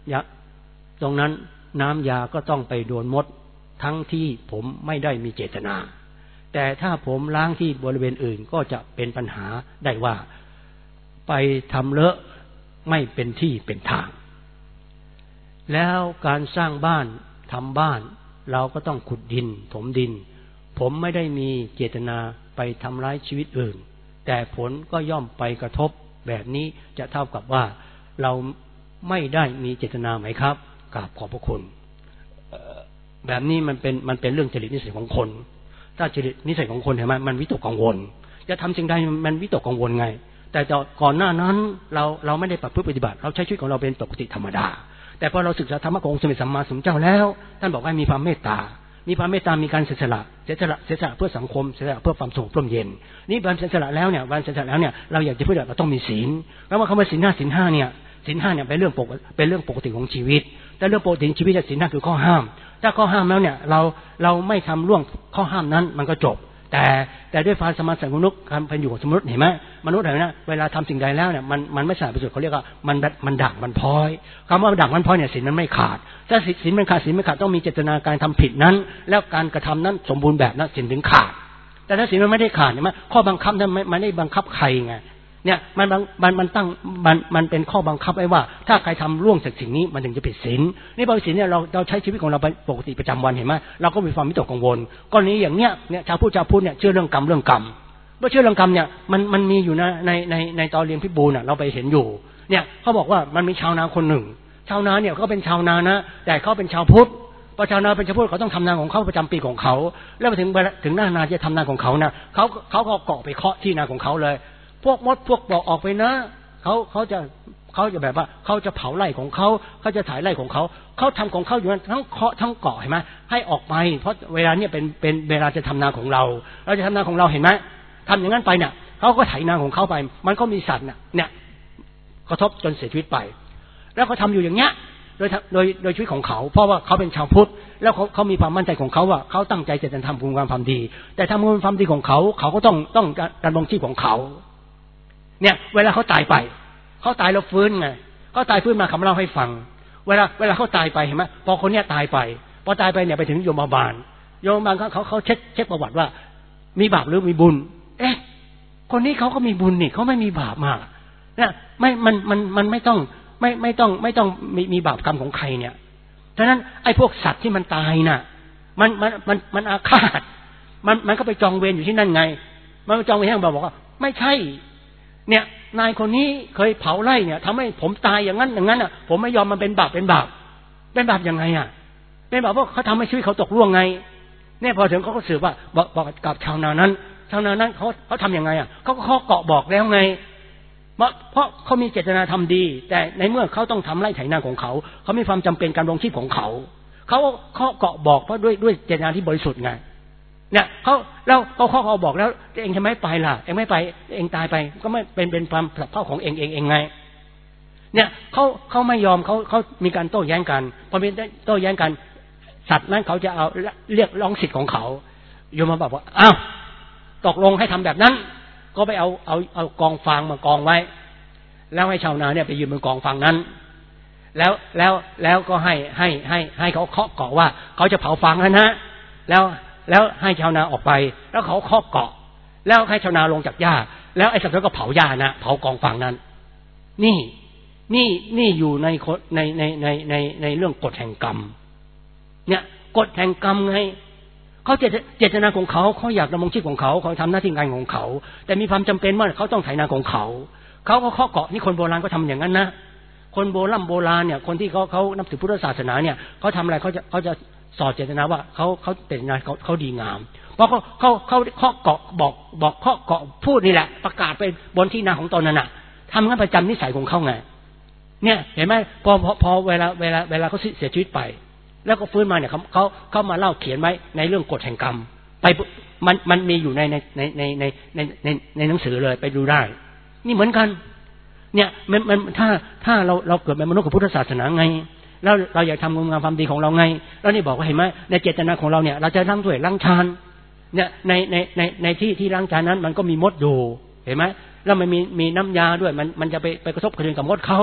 ยาตรงนั้นน้ำยาก็ต้องไปโดนมดทั้งที่ผมไม่ได้มีเจตนาแต่ถ้าผมล้างที่บริเวณอื่นก็จะเป็นปัญหาได้ว่าไปทำเลอะไม่เป็นที่เป็นทางแล้วการสร้างบ้านทำบ้านเราก็ต้องขุดดินถมดินผมไม่ได้มีเจตนาไปทำร้ายชีวิตอื่นแต่ผลก็ย่อมไปกระทบแบบนี้จะเท่ากับว่าเราไม่ได้มีเจตนาไหมครับกราบขอบพระคุณแบบนี้มันเป็นมันเป็นเรื่องจริตนิสัยของคนถ้าจริตนิสัยของคนเห็นไหมมันวิตกกังวลจะทำสิ่งใดมันวิตกกังวลไงแต่ก่อนหน้านั้นเราเราไม่ได้ประพฤติปฏิบัติเราใช้ชีวิตของเราเป็นปกติธรรมดาแต่พอเราศึกษาธรรมะขององค์สมเด็จสัมมาสัมพุทธเจ้าแล้วท่านบอกว่ามีความเมตตามีความเมตตามีการเสียสละเสียสละเสียสละเพื่อสังคมเสียสละเพื่อความสงบร่มเย็นนี่วันเสียสละแล้วเนี่ยวันเสียสละแล้วเนี่ยเราอยากจะพูดว่าเราต้องมีศีลเพราะว่าคำว่าศีลห้าศีลห้าเนี่ยศีลห้าเนี่ยเป็นเรื่องปกเป็นเรื่องปกติของชีวิตแต่เรื่องปกติของชีวิตศีลห้าคือข้อห้ามถ้าข้อห้ามแล้วเนี่ยเราเราไม่ทำล่วงข้อห้ามนั้นมันก็จบแต่แต่ด้วยความสมาสังมนุษย์การเป็นอยู่ของสมนุษย์เห็นไหมมนุษย์เห็นไหมเวลาทำสิ่งใดแล้วเนี่ยมันมันไม่สะอาดบริสุทธิ์เขาเรียกว่ามันมันด่างมันพร้อยคำว่าด่างมันพร้อยเนี่ยศีลมันไม่ขาดถ้าศีลมันขาดศีลไม่ขาดต้องมีเจตนาการทำผิดนั้นแล้วการกระทำนั้นสมบูรณ์แบบนั้นศีลถึงขาดแต่ถ้าศีลมันไม่ได้ขาดเนี่ยมันข้อบังคับนั้นมันไม่ได้บังคับใครไงเนี่ยมันมันมันตั้งมันมันเป็นข้อบังคับไว้ว่าถ้าใครทำล่วงจากสิ่งนี้มันถึงจะผิดศีลนี่พอศีลเนี่ยเราเราใช้ชีวิตของเราปกติประจำวันเห็นไหมเราก็มีความวิตกกังวลกรณีอย่างเนี้ยเนี่ยชาวพุทธชาวพุทธเนี่ยเชื่อเรื่องกรรมเรื่องกรรมเมื่อเชื่อเรื่องกรรมเนี่ยมันมันมีอยู่ในในในในตอนเรียนพิบูลน่ะเราไปเห็นอยู่เนี่ยเขาบอกว่ามันมีชาวนาคนหนึ่งชาวนาเนี่ยเขาเป็นชาวนานะแต่เขาเป็นชาวพุทธพอชาวนาเป็นชาวพุทธเขาต้องทำนาของเขาประจำปีของเขาแล้วไปถึงถึงหน้านาจะทำนาของเขานะเขาเขาก็เกาะไปเคาะที่นาของเขาเลยพวกมดพวกปลอกออกไปนะเขาเขาจะเขาจะแบบว่าเขาจะเผาไร่ของเขาเขาจะถ่ายไร่ของเขาเขาทำของเขาอยู่นั้นทั้งเคาะทั้งเกาะเห็นไหมให้ออกไปเพราะเวลาเนี่ยเป็นเป็นเวลาจะทำนาของเราเราจะทำนาของเราเห็นไหมทำอย่างนั้นไปเนี่ยเขาก็ไถนาของเขาไปมันก็มีสัตว์เนี่ยเนี่ยกระทบจนเสียชีวิตไปแล้วเขาทาอยู่อย่างเงี้ยโดยโดยโดยชีวิตของเขาเพราะว่าเขาเป็นชาวพุทธแล้วเขาเขามีความมั่นใจของเขาว่าเขาตั้งใจจะทำคุณงามความดีแต่ทำคุณความดีของเขาเขาก็ต้องต้องดำรงชีพของเขาเนี่ยเวลาเขาตายไปเขาตายแล้วฟื้นไงเขาตายฟื้นมาคำเล่าให้ฟังเวลาเวลาเขาตายไปเห็นไหมพอคนเนี้ยตายไปพอตายไปเนี่ยไปถึงโยมบาลโยมบาลเขาเขาเขาเช็คเช็คประวัติว่ามีบาปหรือมีบุญเอ๊ะคนนี้เขาก็มีบุญนี่เขาไม่มีบาปมาเนี่ยไม่มันมันมันไม่ต้องไม่ไม่ต้องไม่ต้องมีมีบาปกรรมของใครเนี่ยฉะนั้นไอ้พวกสัตว์ที่มันตายน่ะมันมันมันมันอาฆาตมันมันก็ไปจองเวรอยู่ที่นั่นไงมันไปจองเวรให้บอกว่าไม่ใช่เนี่ยนายคนนี้เคยเผาไร่เนี่ยทำให้ผมตายอย่างนั้นอย่างนั้นอ่ะผมไม่ยอมมันเป็นบาปเป็นบาปเป็นบาปยังไงอ่ะเป็นบาปเพราะเขาทำให้ชีวิตเขาตกล่วงไงเนี่ยพอถึงเขาก็สืบว่าบอกบอกกับชาวนานั้นชาวนานั้นเขาเขาทำยังไงอ่ะเขาก็ข้อเกาะบอกแล้วไงเพราะเพราะเขามีเจตนาทำดีแต่ในเมื่อเขาต้องทำไร่ไถนาของเขาเขามีความจำเป็นการดำรงชีพของเขาเขาข้อเกาะบอกเพราะด้วยด้วยเจตนาที่บริสุทธิ์ไงเนี่ยเขาแล้วเขาข้อเขาบอกแล้วเองทำไมไปล่ะเองไม่ไปเองตายไปก็ไม่เป็นเป็นความสับเพร่าของเองเองเองไงเนี่ยเขาเขาไม่ยอมเขาเขามีการโต้แย้งกันพอมีโต้แย้งกันสัตว์นั้นเขาจะเอาเรียกร้องสิทธิ์ของเขาโยมมาบอกว่าอ้าวตกลงให้ทำแบบนั้นก็ไปเอาเอาเอากองฟางมากองไว้แล้วให้ชาวนาเนี่ยไปยืนบนกองฟางนั้นแล้วแล้วแล้วก็ให้ให้ให้ให้เขาเคาะเกาะว่าเขาจะเผาฟางแล้วนะแล้วแล้วให้ชาวนาออกไปแล้วเขาเคาะเกาะแล้วให้ชาวนาลงจากหญ้าแล้วไอ้สัตว์ก็เผาหญ้านะเผากองฟางนั้นนี่นี่นี่อยู่ในในในในในในเรื่องกฎแห่งกรรมเนี่ยกฎแห่งกรรมไงเขาเจตนาของเขาเขาอยากดำรงชีพของเขาเขาทำหน้าที่งานของเขาแต่มีความจำเป็นว่าเขาต้องไถนาของเขาเขาก็เคาะเกาะนี่คนโบราณก็ทำอย่างนั้นนะคนโบราณโบราณเนี่ยคนที่เขาเขานับถือพุทธศาสนาเนี่ยเขาทำอะไรเขาจะเขาจะสอดเจตนาว่าเขาเขาเจตนาเขาเขาดีงามเพราะเขาเขาเขาเคาะเกาะบอกบอกเคาะเกาะพูดนี่แหละประกาศไปบนที่นาของตนนั่นน่ะทำงั้นประจำนิสัยของเขาไงเนี่ยเห็นไหมพอพอพอเวลาเวลาเวลาเขาเสียชีวิตไปแล้วก็ฟื้นมาเนี่ยเขาเขาเขามาเล่าเขียนไว้ในเรื่องกฎแห่งกรรมไปมันมันมีอยู่ในในในในในในในในหนังสือเลยไปดูได้นี่เหมือนกันเนี่ยมันมันถ้าถ้าเราเราเกิดเป็นมนุษย์กับพุทธศาสนาไงแล้วเราอยากทำงานความดีของเราไงแล้วนี่บอกว่าเห็นไหมในเจตนาของเราเนี่ยเราจะล้างถ้วยล้างชามเนี่ยในในในในที่ที่ล้างจานนั้นมันก็มีมดอยู่เห็นไหมแล้วมันมีมีน้ำยาด้วยมันมันจะไปไปกระทบกระเทือนกับมดเขา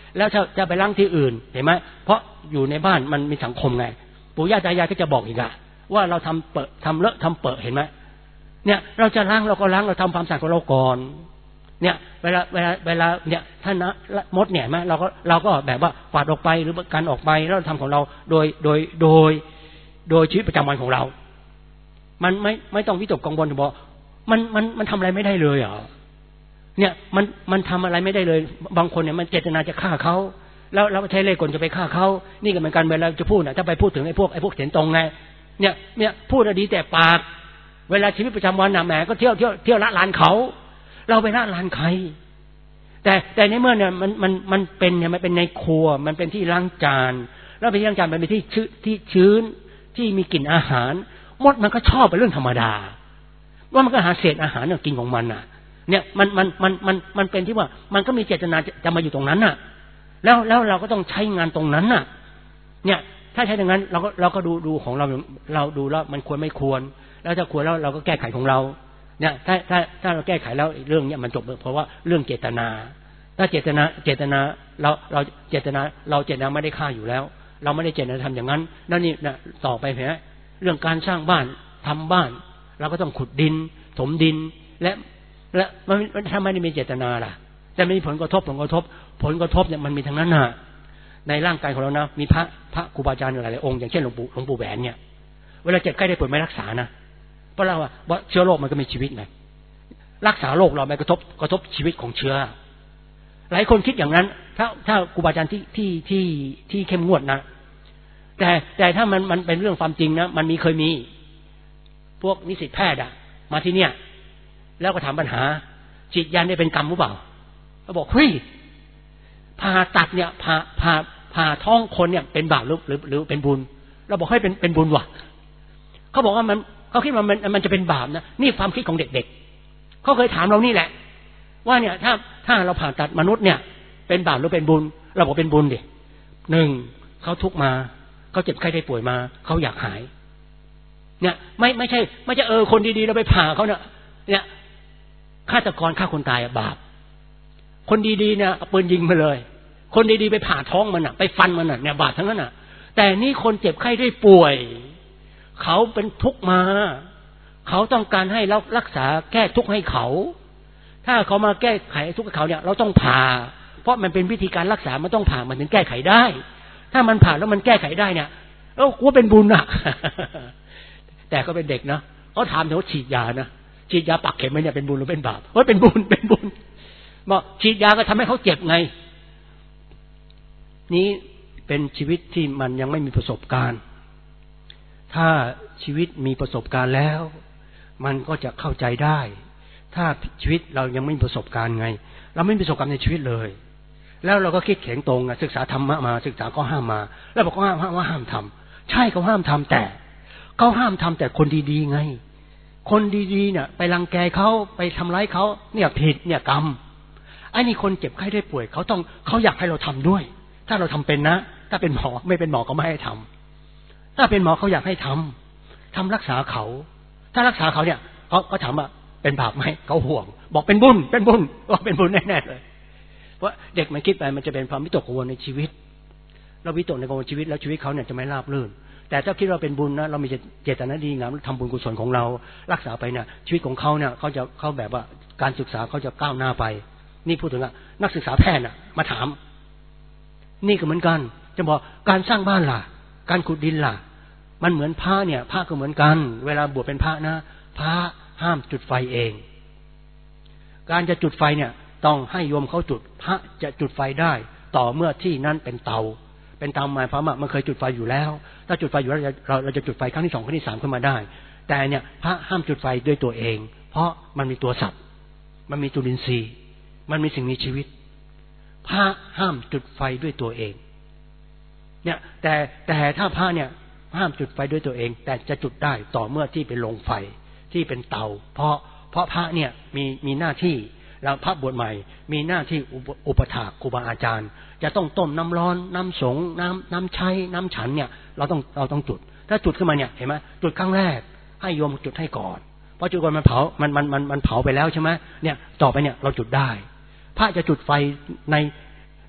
แล้วจะจะไปล้างที่อื่นเห็นไหมเพราะอยู่ในบ้านมันมีสังคมไงปู่ย่าตายายก็จะบอกอีกอะว่าเราทำเปอะทำเลอะทำเปอะเห็นไหมเนี่ยเราจะล้างเราก็ล้างเราทำความสะอาดของเราก่อนเนี่ยเวลาเวลาเวลาเนี่ยท่านนะมดเนี่ยไหมเราก็เราก็แบบว่าฝาดออกไปหรือการออกไปแล้วทำของเราโดยโดยโดยโดยชีวิตประจำวันของเรามันไม่ไม่ต้องวิตกกังวลบอกมันมันมันทำอะไรไม่ได้เลยเหรอเนี่ยมันมันทำอะไรไม่ได้เลยบางคนเนี่ยมันเจตนาจะฆ่าเขาแล้วเราใช้เล่ห์กลจะไปฆ่าเขานี่ก็เหมือนกันเวลาจะพูดนะถ้าไปพูดถึงไอ้พวกไอ้พวกเสียนตรงไงเนี่ยเนี่ยพูดดีแต่ปากเวลาชีวิตประจำวันน่ะแหมก็เที่ยวเที่ยวเที่ยวละลานเขาเราไปละลานใครแต่แต่ในเมื่อเนี่ยมันมันมันเป็นเนี่ยมันเป็นในครัวมันเป็นที่ล้างจานแล้วไปล้างจานมันเป็นที่ชื้นที่ชื้นที่มีกลิ่นอาหารมดมันก็ชอบเป็นเรื่องธรรมดาว่ามันก็หาเศษอาหารเนี่ยกินของมันน่ะเนี่ยมันมันมันมันมันเป็นที่ว่ามันก็มีเจตนาจะมาอยู่ตรงนั้นน่ะแล้วแล้วเราก็ต้องใช้งานตรงนั้นน่ะเนี่ยถ้าใช้อย่างนั้นเราก็เราก็ดูดูของเราเราดูแล้วมันควรไม่ควรแล้วถ้าควรแล้วเราก็แก้ไขของเราเนี่ยถ้าถ้าถ้าเราแก้ไขแล้วเรื่องเนี้ยมันจบเพราะว่าเรื่องเจตนาถ้าเจตนาเจตนาเราเราเจตนาเราเจตนาไม่ได้ฆ่าอยู่แล้วเราไม่ได้เจตนาทำอย่างนั้นนั่นนี่นะต่อไปเห็นไหมเรื่องการสร้างบ้านทำบ้านเราก็ต้องขุดดินถมดินและและมันถ้าไม่ได้มีเจตนาล่ะจะมีผลกระทบผลกระทบผลกระทบเนี่ยมันมีทั้งนั้นน่ะในร่างกายของเรานะมีพระพระครูบาอาจารย์หลายๆองค์อย่างเช่นหลวงปู่หลวงปู่แหวนเนี่ยเวลาเจ็บไข้ได้ป่วยไม่รักษานะเพราะเราว่าเชื้อโรคมันก็มีชีวิตไงรักษาโรคเราไม่กระทบกระทบชีวิตของเชื้อหลายคนคิดอย่างนั้นถ้าถ้าครูบาอาจารย์ที่ที่ที่ที่เข้มงวดนะแต่แต่ถ้ามันมันเป็นเรื่องความจริงนะมันมีเคยมีพวกนิสิตแพทย์อะมาที่เนี่ยแล้วก็ถามปัญหาจิตยาได้เป็นกรรมหรือเปล่าเขาบอกเฮ้ยผ่าตัดเนี่ยผ่าผ่าผ่าท้องคนเนี่ยเป็นบาปหรือหรือหรือเป็นบุญเราบอกให้เป็นเป็นบุญว่ะเขาบอกว่ามันเขาคิดว่ามันมันจะเป็นบาปนะนี่ความคิดของเด็กๆเขาเคยถามเรานี่แหละว่าเนี่ยถ้าถ้าเราผ่าตัดมนุษย์เนี่ยเป็นบาปหรือเป็นบุญเราบอกเป็นบุญดิหนึ่งเขาทุกข์มาเขาเจ็บไข้ได้ป่วยมาเขาอยากหายเนี่ยไม่ไม่ใช่ไม่ใช่เออคนดีๆเราไปผ่าเขาเนี่ยเนี่ยฆาตกรฆ่าคนตายบาปคนดีๆเนี่ยเอาปืนยิงมาเลยคนดีๆไปผ่าท้องมันอ่ะไปฟันมันอ่ะเนี่ยบาปทั้งนั้นอ่ะแต่นี่คนเจ็บไข้ได้ป่วยเขาเป็นทุกข์มาเขาต้องการให้เรารักษาแก้ทุกข์ให้เขาถ้าเขามาแก้ไขทุกข์ให้เขาเนี่ยเราต้องผ่าเพราะมันเป็นวิธีการรักษามันต้องผ่ามันถึงแก้ไขได้ถ้ามันผ่าแล้วมันแก้ไขได้เนี่ยเอ้ากูเป็นบุญอ่ะ แต่ก็เป็นเด็กนะเขาถามถึงว่าฉีดยานะฉีดยาปักเข็มไหมเนี่ยเป็นบุญหรือเป็นบาปเฮ้ยเป็นบุญเป็นบุญบอกฉีดยาก็ทำให้เขาเจ็บไงนี้เป็นชีวิตที่มันยังไม่มีประสบการณ์ถ้าชีวิตมีประสบการณ์แล้วมันก็จะเข้าใจได้ถ้าชีวิตเรายังไม่มีประสบการณ์ไงเราไม่มีประสบการณ์ในชีวิตเลยแล้วเราก็คิดแข็งตรงศึกษาธรรมะมาศึกษาก็ห้ามมาแล้วบอกว่าห้ามว่าห้ามทำใช่เขาห้ามทำแต่เขาห้ามทำแต่คนดีๆไงคนดีๆเนี่ยไปรังแกเขาไปทำร้ายเขาเนี่ยผิดเนี่ยกรรมไอ้นี่คนเจ็บไข้ได้ป่วยเขาต้องเขาอยากให้เราทำด้วยถ้าเราทำเป็นนะถ้าเป็นหมอไม่เป็นหมอก็ไม่ให้ทำถ้าเป็นหมอเขาอยากให้ทำทำรักษาเขาถ้ารักษาเขาเนี่ยเขาเขาถามว่าเป็นบาปไหมเขาห่วงบอกเป็นบุญเป็นบุญบอกเป็นบุญแน่ๆเลยเพราะเด็กมันคิดไปมันจะเป็นความวิตกกังวลในชีวิตเราวิตกในกังวลชีวิตแล้วชีวิตเขาเนี่ยจะไม่ราบรื่นแต่ถ้าคิดว่าเป็นบุญนะเรามีเจตนาดีงามทำบุญกุศลของเรารักษาไปเนี่ยชีวิตของเขาเนี่ยเขาจะเขาแบบว่าการศึกษาเขาจะก้าวหน้าไปนี่พูดถึงอะนักศึกษาแพทย์น่ะมาถามนี่ก็เหมือนกันจะบอกการสร้างบ้านล่ะการขุดดินล่ะมันเหมือนพระเนี่ยพระก็เหมือนกันเวลาบวชเป็นพระนะพระห้ามจุดไฟเองการจะจุดไฟเนี่ยต้องให้โยมเขาจุดพระจะจุดไฟได้ต่อเมื่อที่นั้นเป็นเตาเป็นเตาหมายความว่ามันเคยจุดไฟอยู่แล้วถ้าจุดไฟอยู่แล้วเราเราจะจุดไฟครั้งที่สองครั้งที่สามขึ้นมาได้แต่เนี่ยพระห้ามจุดไฟด้วยตัวเองเพราะมันมีตัวสัตว์มันมีจุลินทรีย์มันมีสิ่งมีชีวิตพระห้ามจุดไฟด้วยตัวเองเนี่ยแต่แต่ถ้าพระเนี่ยห้ามจุดไฟด้วยตัวเองแต่จะจุดได้ต่อเมื่อที่เป็นโรงไฟที่เป็นเตาเพราะเพราะพระเนี่ยมีมีหน้าที่เราพระบวชใหม่มีหน้าที่อุปถากครูบาอาจารย์จะต้องต้มน้ำร้อนน้ำสงน้ำน้ำใช้น้ำฉันเนี่ยเราต้องเราต้องจุดถ้าจุดขึ้นมาเนี่ยเห็นไหมจุดครั้งแรกให้โยมจุดให้ก่อนเพราะจุดก่อนมันเผามันมันมันมันเผาไปแล้วใช่ไหมเนี่ยต่อไปเนี่ยเราจุดได้พระจะจุดไฟใน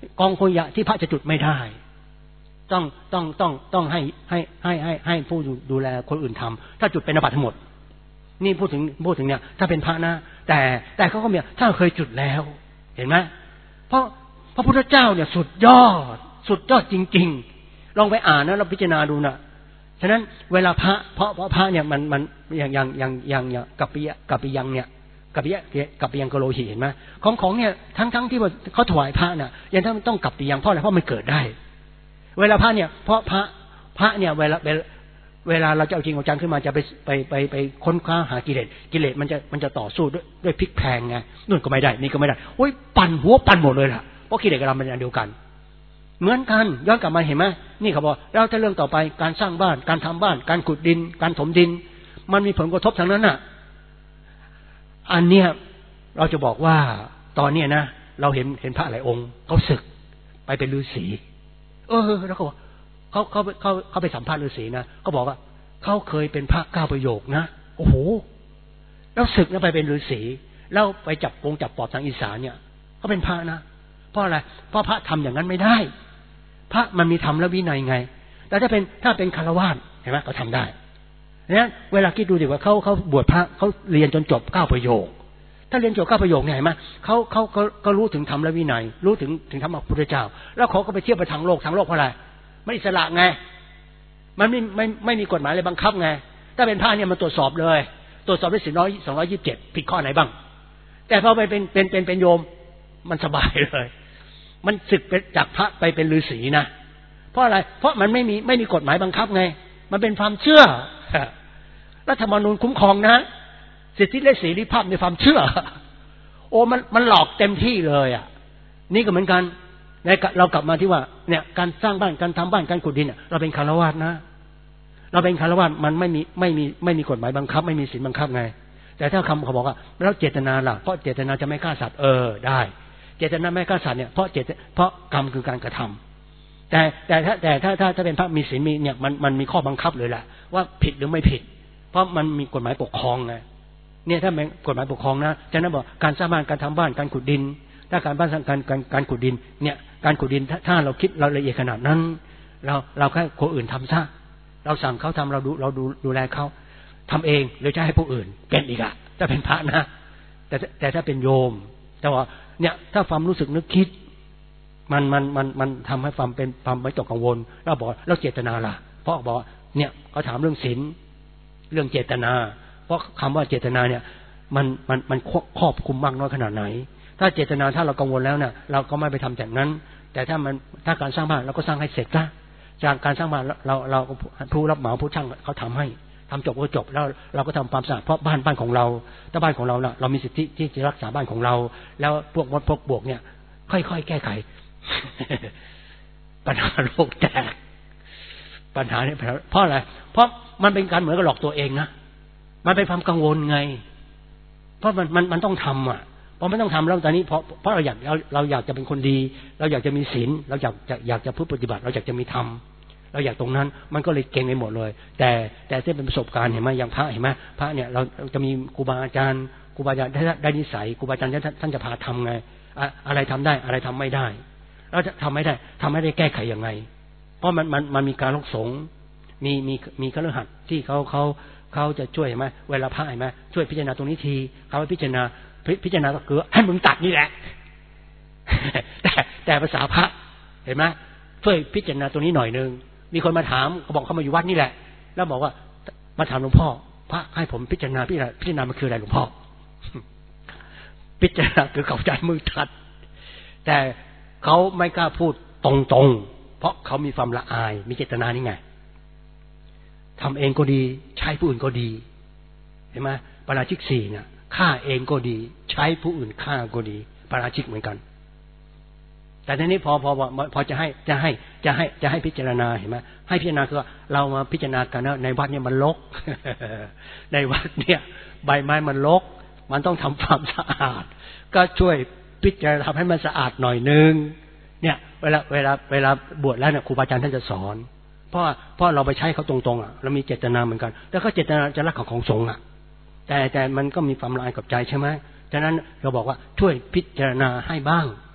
กองขยะที่พระจะจุดไม่ได้ต้องต้องต้องต้องให้ให้ให้ให้ให้ผู้ดูแลคนอื่นทำถ้าจุดเป็นอาบัติทั้งหมดนี่พูดถึงพูดถึงเนี่ยถ้าเป็นพระนะแต่แต่เขาก็มีถ้าเคยจุดแล้วเห็นไหมเพราะพระพุทธเจ้าเนี่ยสุดยอดสุดยอดจริงๆลองไปอ่านนะเราพิจารณาดูนะฉะนั้นเวลาพระเพราะเพราะพระเนี่ยมันมันอย่างอย่างอย่างอย่างอย่างกัปปิยะกัปปิยังเนี่ยกัปปิยะกัปปิยังกโลหิเห็นไหมของของเนี่ยทั้งทั้งที่เขาถวายพระน่ะยังต้องต้องกัปปิยังเพราะอะไรเพราะมันเกิดได้เวลาพระเนี่ยเพราะพระพระเนี่ยเวลาเวลาเราจะเอาจริงเอาจังขึ้นมาจะไปไปไปไปค้นคว้าหากิเลสกิเลสมันจะมันจะต่อสู้ด้วยด้วยพลิกแพลงไงนู่นก็ไม่ได้นี่ก็ไม่ได้โอ้ยปั่นหัวปั่นหมดเลยล่ะเพราะกิเลสกับเรามันอันเดียวกันเหมือนกันย้อนกลับมาเห็นไหมนี่เขาบอกเราจะเรื่องต่อไปการสร้างบ้านการทำบ้านการขุดดินการถมดินมันมีผลกระทบทางนั้นน่ะอันเนี้ยเราจะบอกว่าตอนเนี้ยนะเราเห็นเห็นพระหลายองค์เขาศึกไปเป็นฤาษีเออแล้วเขาเขาเขาเขาเขาไปสัมภาษณ์ฤาษีนะเขาบอกว่าเขาเคยเป็นพระเก้าประโยคนะโอ้โหแล้วศึกนะไปเป็นฤาษีแล้วไปจับกงจับปอบทางอีสานเนี่ยเขาเป็นพระนะเพราะอะไรเพราะพระทำอย่างนั้นไม่ได้พระมันมีธรรมและวินัยไงแต่ถ้าเป็นถ้าเป็นฆราวาสเห็นไหมเขาทำได้เนี่ยเวลาคิดดูดิว่าเขาเขาบวชพระเขาเรียนจนจบเก้าประโยคถ้าเรียนจบเก้าประโยคเนี่ยเห็นไหมเขาเขาก็ก็รู้ถึงธรรมและวินัยรู้ถึงถึงธรรมของพระพุทธเจ้าแล้วเขาก็ไปเทียบไปทางโลกทางโลกเพราะอะไรไม่อิสระไงมันไม่ไม่ไม่มีกฎหมายอะไรบังคับไงถ้าเป็นพระเนี่ยมันตรวจสอบเลยตรวจสอบได้สี่ร้อยสองร้อยยี่สิบเจ็ดผิดข้อไหนบ้างแต่พอไปเป็นเป็นเป็นเป็นโยมมันสบายเลยมันศึกจากพระไปเป็นฤาษีนะเพราะอะไรเพราะมันไม่มีไม่มีกฎหมายบังคับไงมันเป็นความเชื่อรัฐธรรมนูญคุ้มครองนะสิทธิและเสรีภาพในความเชื่อโอ้มันมันหลอกเต็มที่เลยอ่ะนี่ก็เหมือนกันในเรากลับมาที่ว่าเนี่ยการสร้างบ้านการทำบ้านการขุดดินเนี่ยเราเป็นฆราวาสนะเราเป็นฆราวาสมันไม่มีไม่มีไม่มีกฎหมายบังคับไม่มีศีลบังคับไงแต่ถ้าคำเขาบอกว่าแล้วเจตนาล่ะเพราะเจตนาจะไม่ฆ่าสัตว์เออได้เจตนาไม่ฆ่าสัตว์เนี่ยเพราะเจตเพราะกรรมคือการกระทำแต่แต่ถ้าแต่ถ้าถ้าถ้าเป็นพระมีศีลมีเนี่ยมันมันมีข้อบังคับเลยแหละว่าผิดหรือไม่ผิดเพราะมันมีกฎหมายปกครองไงเนี่ยถ้าเป็นกฎหมายปกครองนะฉะนั้นบอกการสร้างบ้านการทำบ้านการขุดดินถ้าการบ้านการการการขุดดินเนี่ยการขุดดินถ้าเราคิดเราละเอียดขนาดนั้นเราเราแค่คนอื่นทำซะเราสั่งเขาทำเราดูเราดูดูแลเขาทำเองหรือจะให้ผู้อื่นเป็นอีกอะถ้าเป็นพระนะแต่แต่ถ้าเป็นโยมแต่ว่าเนี่ยถ้าความรู้สึกนึกคิดมันมันมันมันทำให้ความเป็นความไม่ตกกังวลเราบอกเราเจตนาล่ะเพราะบอกเนี่ยเขาถามเรื่องศีลเรื่องเจตนาเพราะคำว่าเจตนาเนี่ยมันมันมันครอบคลุมมากน้อยขนาดไหนถ้าเจตนาถ้าเรากังวลแล้วเนี่ยเราก็ไม่ไปทำแบบนั้นแต่ถ้ามันถ้าการสร้างบ้านเราก็สร้างให้เสร็จนะจากการสร้างบ้านเราเราผู้รับเหมาผู้ช่างเขาทำให้ทำจบก็จบแล้วเราก็ทำความสะอาดเพราะบ้านบ้านของเราถ้าบ้านของเราเน่ะเรามีสิทธิที่จะรักษาบ้านของเราแล้วพวกมดพวกบวกเนี่ยค่อยๆแก้ไข ปัญหาโลกแตกปัญหาเนี่ยเพราะอะไรเพราะมันเป็นการเหมือนกับหลอกตัวเองนะมันเป็นความกังวลไงเพราะมันมันมันต้องทำอ่ะเพราะไม่ต้องทำแล้วตอนนี้เพราะเพราะเราอยากเราเราอยากจะเป็นคนดีเราอยากจะมีศีลเราอยากจะอยากจะพูดปฏิบัติเราอยากจะมีธรรมเราอยากตรงนั้นมันก็เลยเก่งไปหมดเลยแต่แต่ที่เป็นประสบการณ์เห็นไหมอย่างพระเห็นไหมพระเนี่ยเราจะมีครูบาอาจารย์ครูบาอาจารย์ได้นิสัยครูบาอาจารย์ท่านจะพาทำไงอะไรทำได้อะไรทำไม่ได้แล้วจะทำไม่ได้ทำไม่ได้แก้ไขยังไงเพราะมันมันมันมีการลกสงมีมีมีคฤหัสถ์ที่เขาเขาเขาจะช่วยเห็นไหมเวลาพระเห็นไหมช่วยพิจารณาตรงนี้ทีเขาพิจารณาพิจารณาก็คือให้มึงตัดนี่แหละ แต่แต่ภาษาพระเห็นไหมช่วยพิจารณาตรงนี้หน่อยนึงมีคนมาถามเขาบอกเขามาอยู่วัดนี่แหละแล้วบอกว่ามาถามหลวงพ่อพระให้ผมพิจารณาพิจารณาพิจารณามันคืออะไรหลวงพ่อ พิจารณาคือเขาใจมือทัดแต่เขาไม่กล้าพูดตรงๆเพราะเขามีความละอายมีเจตนานี่ไงทำเองก็ดีใช้ผู้อื่นก็ดีเห็นไหมปาราชิกสี่เนี่ยฆ่าเองก็ดีใช้ผู้อื่นฆ่าก็ดีปาราชิกเหมือนกันแต่ทีนี้พอพอพอจะให้จะให้จะให้จะให้พิจารณาเห็นไหมให้พิจารณาคือเรามาพิจารณากันนะในวัดเนี่ยมันรก ในวัดเนี่ยใบไม้มันรกมันต้องทำความสะอาดก็ช่วยพิจารณาทำให้มันสะอาดหน่อยนึงเนี่ยเวลาเวลาเวลาบวชแล้วเนี่ยครูบาอาจารย์ท่านจะสอนเพราะเพราะเราไปใช้เขาตรงๆอ่ะเรามีเจตนาเหมือนกันแต่เขาเจตนาจะรักของของสงฆ์อ่ะแต่แต่มันก็มีความละอายกับใจใช่ไหมฉะนั้นเราบอกว่าช่วยพิจารณาให้บ้าง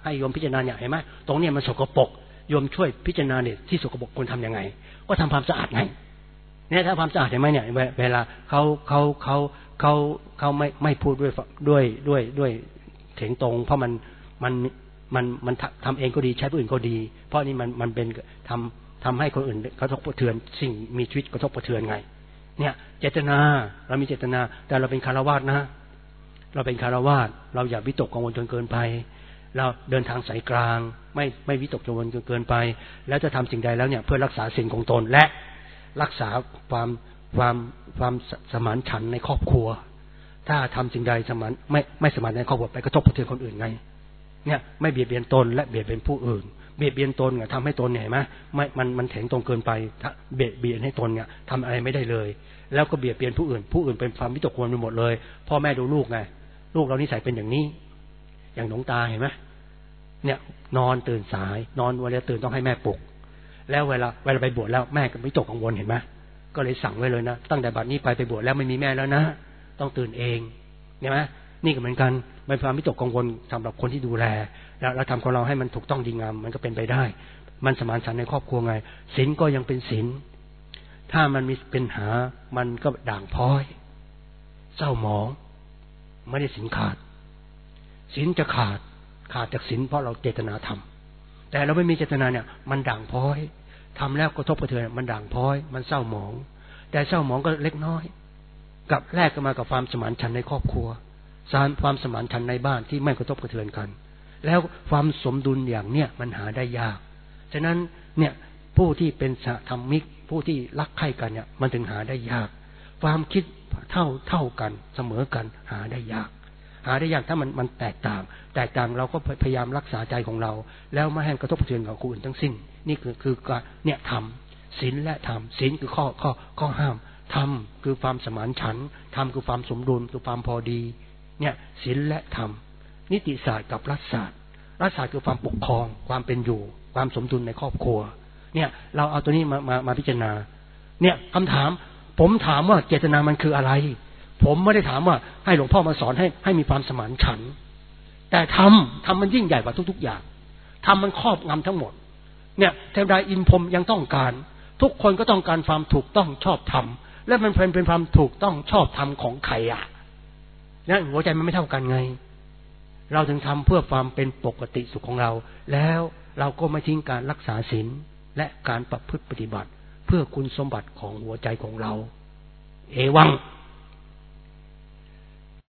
ให้โยมพิจารณาเนี่ยเห็นไหมตรงนี้มันสกปรกโยมช่วยพิจารณาเนี่ยที่สกปรกควรทำยังไงก็ทำความสะอาดไงเนี่ยถ้าความสะอาดเห็นไหมเนี่ยเวลาเขาเขาเขาเขาเขาไม่ไม่พูดด้วยด้วยด้วยด้วยเถียงตรงเพราะมันมันมันมันทำเองก็ดีใช้ผู้อื่นก็ดีเพราะนี่มันมันเป็นทำทำให้คนอื่นกระทบกระเทือนสิ่งมีชีวิตกระทบกระเทือนไงเนี่ยเจตนาเรามีเจตนาแต่เราเป็นคฤหัสถ์นะเราเป็นคฤหัสถ์เราอย่าวิตกกังวลจนเกินไปเราเดินทางสายกลางไม่ไม่วิตกกังวลจนเกินไปแล้วจะทำสิ่งใดแล้วเนี่ยเพื่อรักษาศีลของตนและรักษาความความความสมานฉันท์ในครอบครัวถ้าทำสิ่งใดสมานไม่ไม่สมานในครอบครัวไปกระทบกระเทือนคนอื่นไงเนี่ยไม่เบียดเบียนตนและเบียดเบียนผู้อื่นเบียดเบียนตนเนี่ยทำให้ตนเนี่ยเห็นไหมไม่มันมันแข็งตรงเกินไปเบียดเบียนให้ตนเนี่ยทำอะไรไม่ได้เลยแล้วก็เบียดเบียนผู้อื่นผู้อื่นเป็นความวิตกกังวลไปหมดเลยพ่อแม่ดูลูกไงลูกเรานิสัยเป็นอย่างนี้อย่างหลวงตาเห็นไหมเนี่ยนอนตื่นสายนอนเวลาตื่นต้องให้แม่ปลุกแล้วเวลาเวลาไปบวชแล้วแม่ก็ไม่ตกกังวลเห็นไหมก็เลยสั่งไว้เลยนะตั้งแต่บัดนี้ไปไปบวชแล้วไม่มีแม่แล้วนะต้องตื่นเองเห็นไหมนี่ก็เหมือนกันเป็นความวิตกกังวลสำหรับคนที่ดูแลแล้วเราทำของเราให้มันถูกต้องดีงามมันก็เป็นไปได้มันสมานฉันท์ในครอบครัวไงศีลก็ยังเป็นศีลถ้ามันมีปัญหามันก็ด่างพร้อยเศร้าหมองไม่ได้ศีลขาดศีลจะขาดขาดจากศีลเพราะเราเจตนาทำแต่เราไม่มีเจตนาเนี่ยมันด่างพร้อยทำแล้วกระทบกระเทือนมันด่างพร้อยมันเศร้าหมองแต่เศร้าหมองก็เล็กน้อยกับแรกก็มากับความสมานฉันท์ในครอบครัวสารความสมานฉันท์ในบ้านที่ไม่กระทบกระเทือนกันแล้วความสมดุลอย่างเนี้ยมันหาได้ยากฉะนั้นเนี่ยผู้ที่เป็นสหธรรมิกผู้ที่รักใคร่กันเนี่ยมันถึงหาได้ยากความคิดเท่าเท่ากันเสมอกันหาได้ยากหาได้ยากถ้ามันมันแตกต่างแตกต่างเราก็พยายามรักษาใจของเราแล้วไม่ให้กระทบกระเทือนกับคนอื่นทั้งสิ้นนี่คือคือการเนี่ยธรรมศีลและธรรมศีลคือข้อข้อข้อห้ามธรรมคือความสมานฉันท์ธรรมคือความสมดุลคือความพอดีเนี่ยศีลและธรรมนิติศาสตร์กับรัฐศาสตร์รัฐศาสตร์คือความปกครองความเป็นอยู่ความสมดุลในครอบครัวเนี่ยเราเอาตัวนี้มามามาพิจารณาเนี่ยคำถามผมถามว่าเจตนามันคืออะไรผมไม่ได้ถามว่าให้หลวงพ่อมาสอนให้ให้มีความสมานฉันท์แต่ธรรมธรรมมันยิ่งใหญ่กว่าทุกๆอย่างธรรมมันครอบงำทั้งหมดเนี่ยเทวดาอินพรหมยังต้องการทุกคนก็ต้องการความถูกต้องชอบธรรมและมันเป็นเป็นความถูกต้องชอบธรรมของใครอ่ะเนี่ยหัวใจมันไม่เท่ากันไงเราถึงทำเพื่อความเป็นปกติสุขของเราแล้วเราก็ไม่ทิ้งการรักษาศีลและการประพฤติปฏิบัติเพื่อคุณสมบัติของหัวใจของเราเอวัง